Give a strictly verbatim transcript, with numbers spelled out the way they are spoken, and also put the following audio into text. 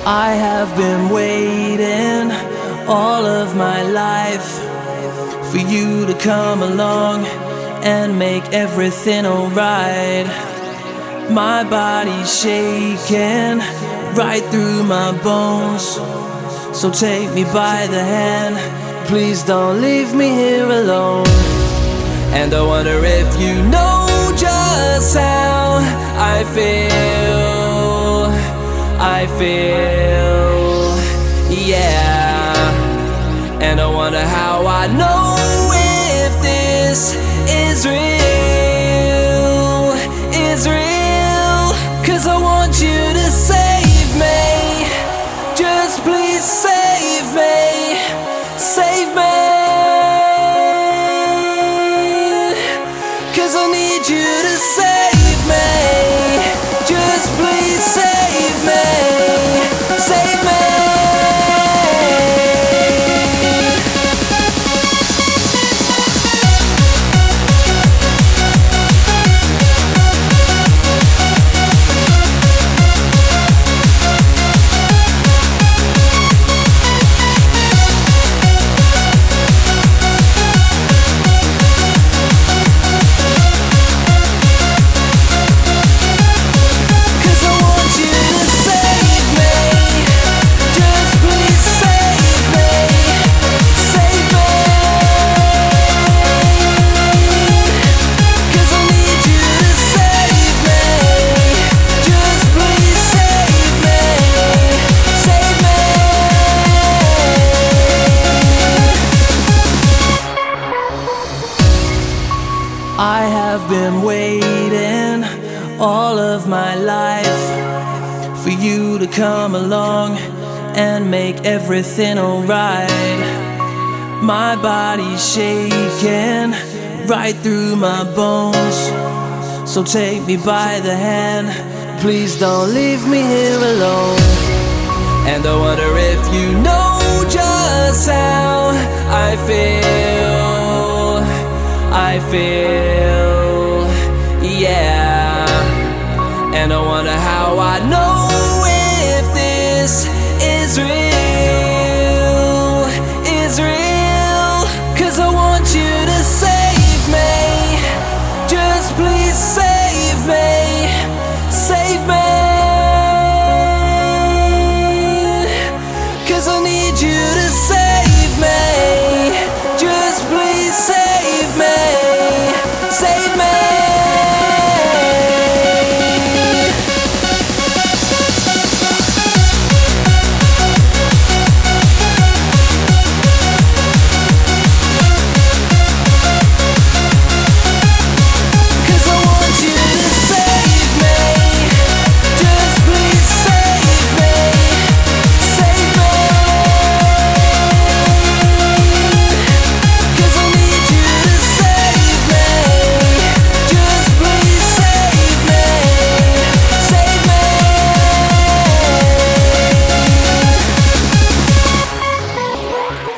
I have been waiting all of my life for you to come along and make everything alright. My body's shaking right through my bones, so take me by the hand, please don't leave me here alone. And I wonder if you know just how I feel, I feel, yeah. And I wonder how I know if this is real, is real. Cause I want you to save me, just please save me, save me. Cause I need you to save me, just please save me, save me. I have been waiting all of my life for you to come along and make everything alright. My body's shaking right through my bones, so take me by the hand, please don't leave me here alone. And I wonder if you know just how I feel, I feel.